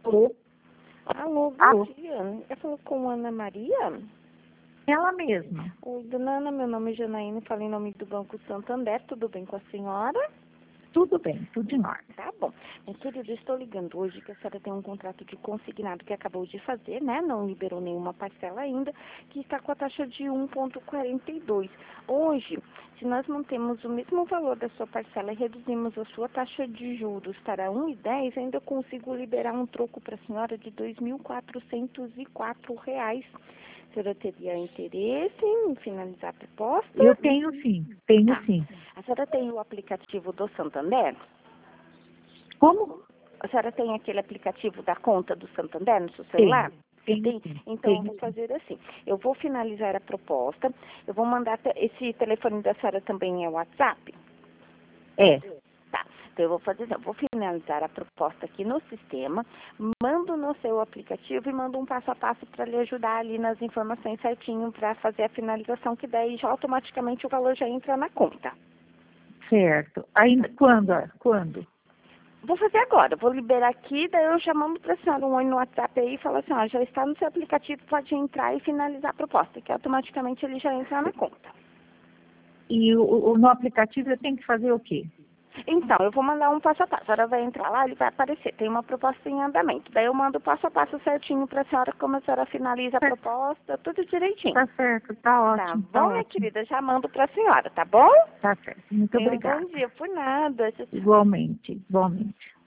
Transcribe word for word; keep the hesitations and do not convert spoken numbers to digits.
Alô? Alô, bom Alô? dia. Eu falo com Ana Maria? Ela mesma. Oi, dona Ana, meu nome é Janaína, falo em nome do Banco Santander, tudo bem com a senhora? Tudo bem, tudo em ordem. Tá bom. Minha querida, eu estou ligando hoje que a senhora tem um contrato de consignado que acabou de fazer, né? Não liberou nenhuma parcela ainda, que está com a taxa de um vírgula quarenta e dois. Hoje, se nós mantemos o mesmo valor da sua parcela e reduzimos a sua taxa de juros para um vírgula dez, ainda eu consigo liberar um troco para a senhora de dois mil quatrocentos e quatro reais. A senhora teria interesse em finalizar a proposta? Eu tenho sim, tenho Tá. sim. A senhora tem o aplicativo do Santander? Como? A senhora tem aquele aplicativo da conta do Santander no seu celular? Tenho, tenho Tem? sim, Então, eu tenho vou sim. fazer assim. Eu vou finalizar a proposta. Eu vou mandar... te- Esse telefone da senhora também é o WhatsApp? É, Tá. Então, eu vou fazer assim. Eu vou finalizar a proposta aqui no sistema, mando no seu aplicativo e mando um passo a passo para lhe ajudar ali nas informações certinho para fazer a finalização, que daí já automaticamente o valor já entra na conta. certo. Ainda, quando? Quando? Vou fazer agora, vou liberar aqui, daí eu já mando para a senhora um oi no WhatsApp aí e falo assim, ó, já está no seu aplicativo, pode entrar e finalizar a proposta, que automaticamente ele já entra na conta. E o, o- no aplicativo eu tenho que fazer o quê? Então, eu vou mandar um passo a passo, a senhora vai entrar lá, ele vai aparecer, tem uma proposta em andamento. Daí eu mando o passo a passo certinho para a senhora, como a senhora finaliza a proposta, tudo direitinho. Tá certo, tá Tá ótimo, tá bom, minha ótimo. querida? Já mando para a senhora, tá bom? Tá certo. Muito Tenha um bom obrigada. dia, por nada. Tchau, tchau. Igualmente, igualmente.